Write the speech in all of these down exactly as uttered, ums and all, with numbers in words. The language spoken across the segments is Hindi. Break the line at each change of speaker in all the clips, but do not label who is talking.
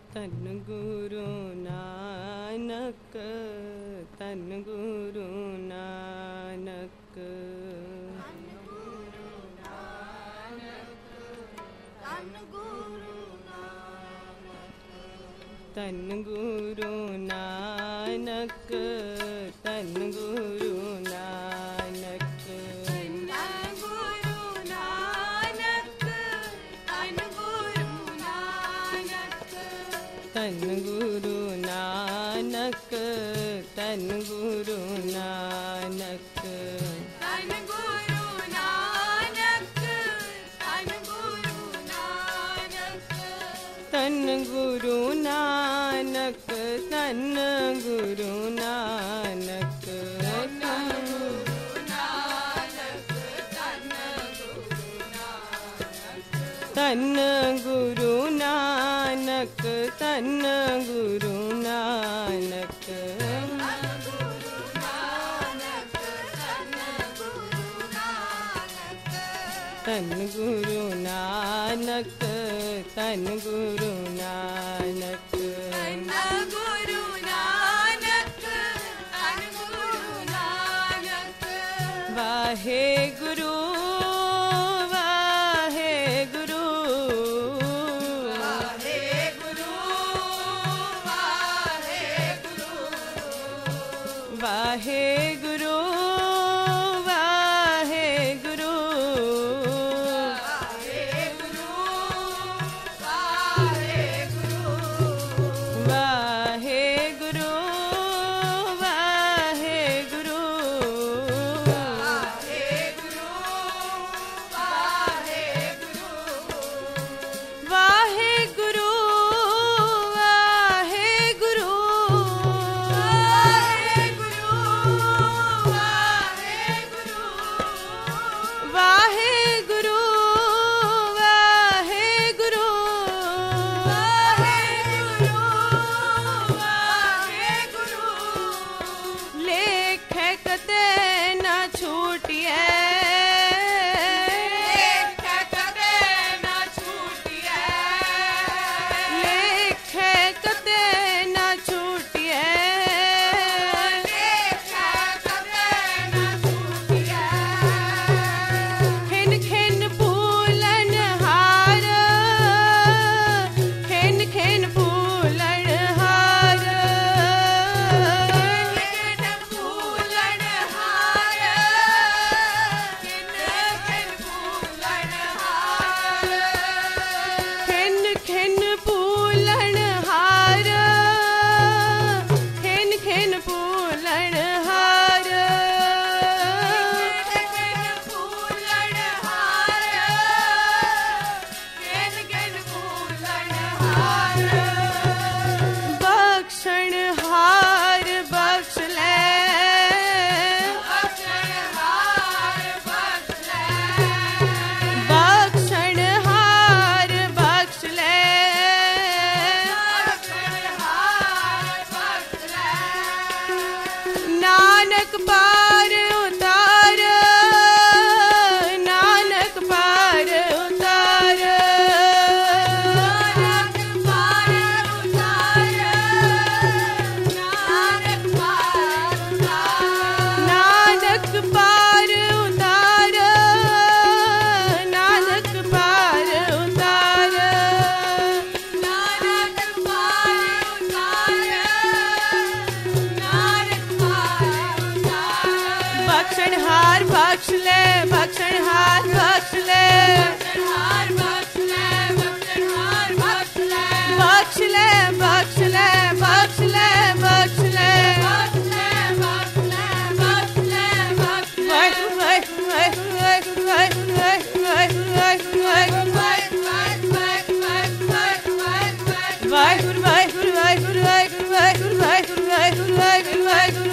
तन गुरु नानक तन गुरु नानक तन गुरु नानक तन गुरु नानक तन गुरु नानक तन गुरु नानक
तन गुरु नानक तन गुरु नानक
तन गुरु नानक तन गुरु नानक तन गुरु नानक तन गुरु नानक तन गुरु नानक तन गुरु नानक
गुरु नानक तन गुरु नानक
वाहे गुरु वाहे गुरु
वाहे गुरु वाहे गुरु
वाहे गुरु वाहे गुरु वाहे गुरु वाहे गुरु वाहे गुरु वाहे गुरु वाहे गुरु वाहे गुरु लेख कते ना छूटिए लेख कते ना छूटिए खिन खिन फूलन हार खिन खिन फूलन हार खिन खिन फूलन हार खिन खिन फूलन हार बख्शण हार बख्श ले बख्शण हार बख्श ले नानक पार उतार नानक पार उतार नानक पार उतार नानक पार उतार बख्शण हार बख्श ले बख्शण हार बख्श ले बख्श ले बख्श ले बख्श ले बख्श ले वाहिगुरु वाहिगुरु वाहिगुरु वाहिगुरु वाहिगुरु वाहिगुरु वाहिगुरु वाहिगुरु वाहिगुरु वाहिगुरु वाहिगुरु वाहिगुरु वाहिगुरु वाहिगुरु वाहिगुरु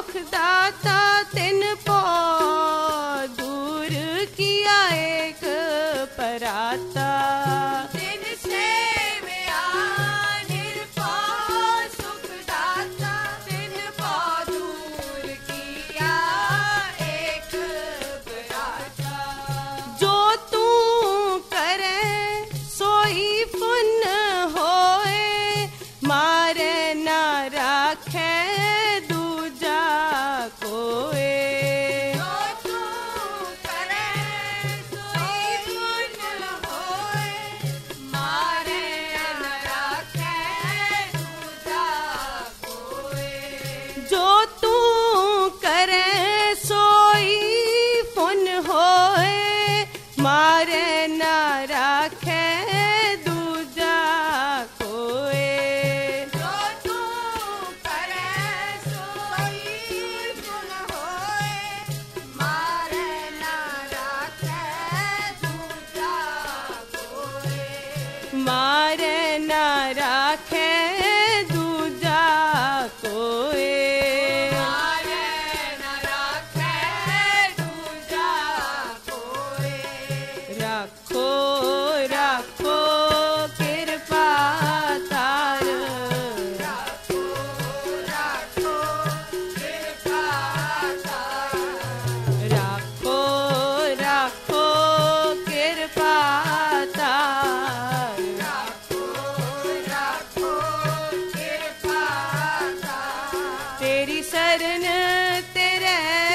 सुख दाता तिन पो दूर किया एक पराता
तिन सेवया निरपो सुख दाता तिन पो दूर किया एक पराता
जो तू करे सोई पुन होए मारे ना राखे दूजा कोए
जो तू करे सोई पुन होए मारे न राखे दूजा कोए
जो तू करे सोई पुन होए मारे ना राखे दूजा कोए
जो तू करे सोई पुन होए मारे न राखे दूजा कोए
मारे ना राखे दूजा कोए
मारे न राखे दूजा कोए
राखो राखो कृपा तार
राखो राखो कृपा तार
राखो राखो कृपा तार
राखो राखो कृपा तार
तेरी शरण तेरे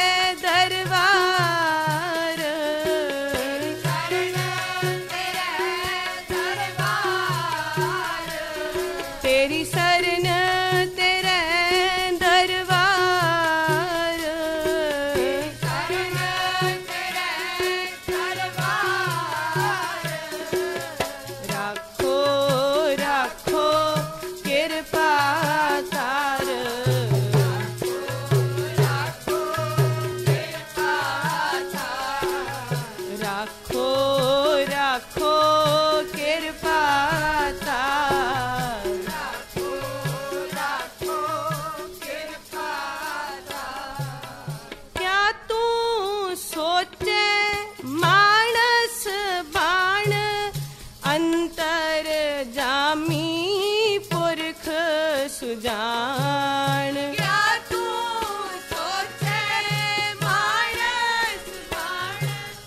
दरबार
शरण तेरे दरबार
तेरी शरण तेरे दरबार
शरण तेरे दरबार
राखो राखो कृपा तार
राखो कृपा तार
राखो राखो कृपा तार
राखो राखो कृपा तार
क्या तू सोचे मानस बाण अंतर जामी पुरख सुजान
क्या तू सोचे मानस बाण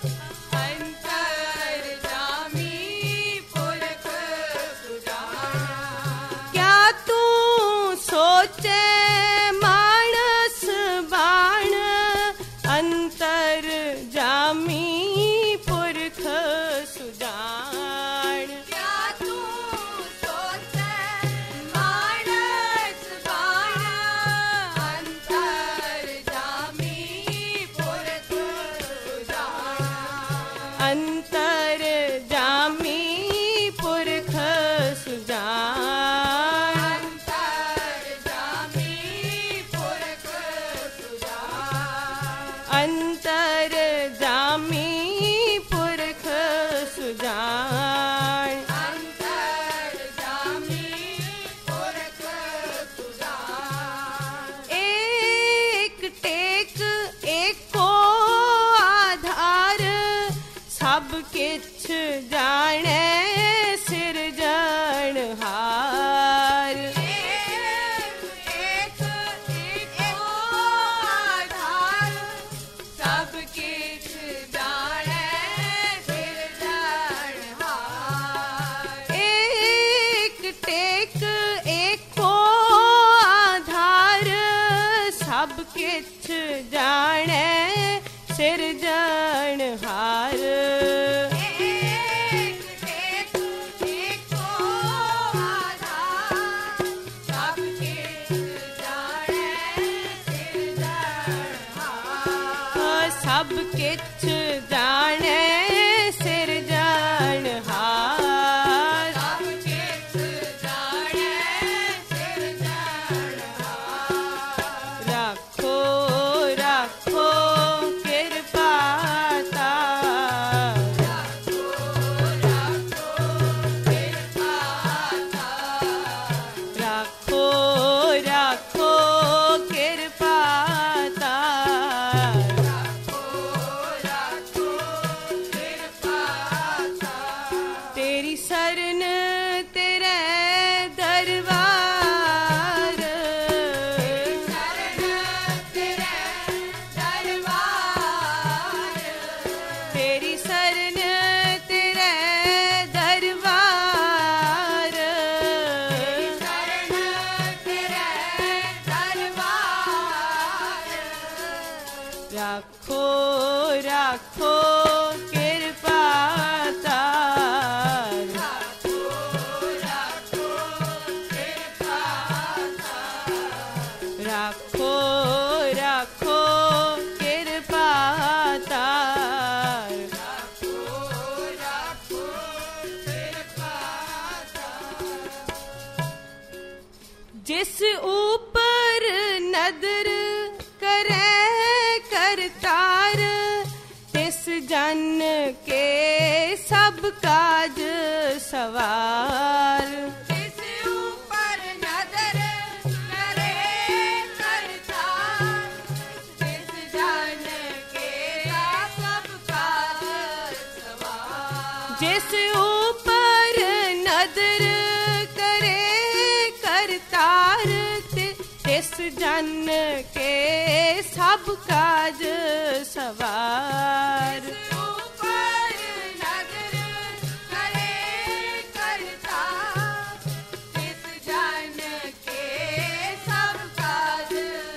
अंतर जामी पुरख सुजान
क्या तू सोचे मानस बाण अंतर जामी पुरख सुजान
क्या तू सोचे मानस बाण अंतर जामी पुरख सुजान
अंतर जामी पुरख सुजान
अंतर जामी पुरख सुजान
अंतर जामी पुरख सुजान
अंतर जामी पुरख सुजान
एक टेक एको आधार सब किछ जाने सिरजनहार
एक एको आधार सब किछ जाने सिरजनहार
एक टेक एको आधार सब किछ जाने सिरजनहार
एक टेक एको आधार सब किछ जाने सिरजनहार
सब किछ जाने सिरजनहार
सब किछ जाने सिरजनहार
राखो राखो कृपा तार
राखो राखो कृपा तार
राखो राखो कृपा राखो राखो कृपा तार,
राखो राखो कृपा तार,
राखो राखो कृपा तार,
राखो राखो कृपा तार।
जिस ऊपर नदर करे करतार, तिस जन के सब काज सवार।
जिस ऊपर नजर करे करतार, जिस जन के सब काज सवार।
जिस ऊपर नदर करे करतार, ति- तिस जन के सब काज सवार।
ऊपर नजर करे करतार, जिस जन के सब काज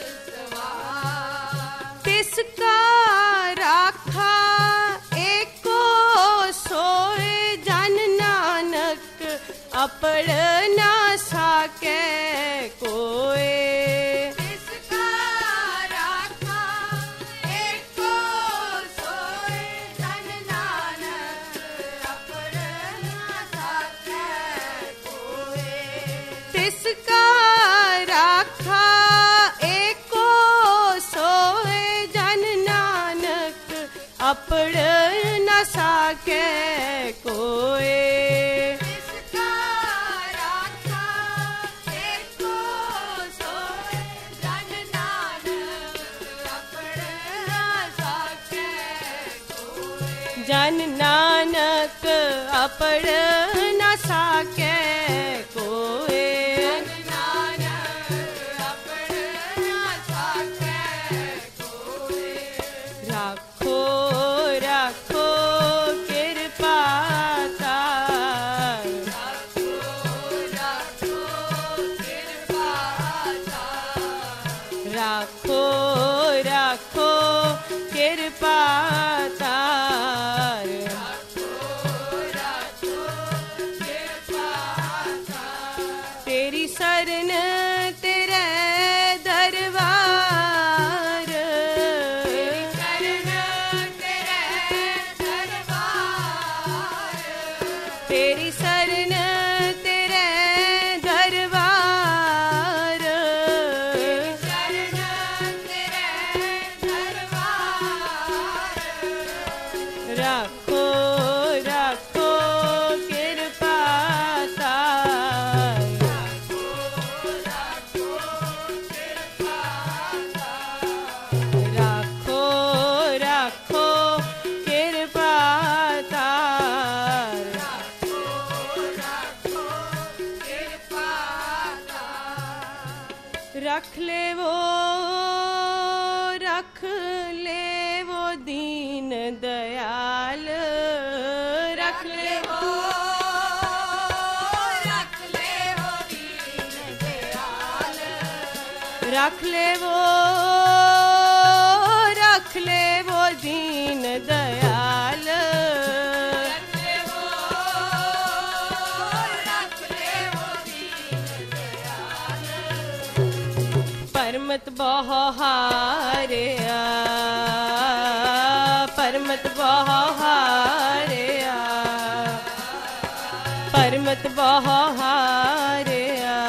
सवार।
तिसका राखा एको सोए, जन नानक अपड़ ना साके कोए।
इसका राखा एको सोए, जन नानक अपड़ ना साके कोए।
तिसका राखा एको सोए, जन नानक अपड़ न साके कोए।
इसका राखा एको सोए, जन नानक अपड़ ना साके कोए।
जन नानक अपड़ न साके कोए।
नानक अपड़ ना साके कोए।
राखो राखो कृपा तार,
राखो राखो कृपा तार,
राखो राखो कृपा तार।
राखो राखो कृपा तार।
तेरी शरण तेरे दरबार,
शरण तेरे दरबार,
तेरी शरण तेरे दरबार।
शरण तेरे दरबार।
राखो राखो कृपा तार,
राखो राखो कृपा तार,
राखो राखो कृपा तार।
राखो राखो कृपा तार।
रख ले वो रख ले वो दीन दयाल, रख ले वो
रख ले वो दीन दयाल,
रख ले वो रख ले वो दीन दयाल।
रख ले वो रख ले वो दीन दयाल।
परमत बहारिया, परमत बहारिया, परमत बहारिया।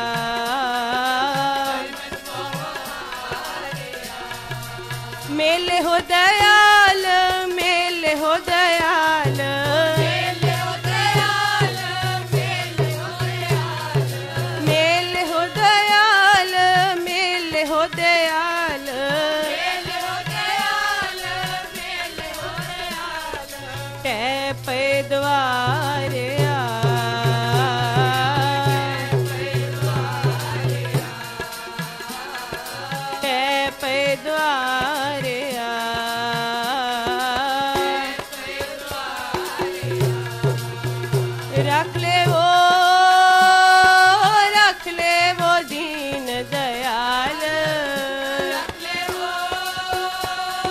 मेले हो दयाल, मेले हो दयाल,
मेले हो दयाल, मेले हो दयाल,
मेले हो दयाल, मेले हो दयाल।
मेले हो दयाल, मेले हो दयाल।
कै पे द्वारे आ, कै पे द्वारे आ। रख ले वो रख ले वो दीन दयाल,
रख ले वो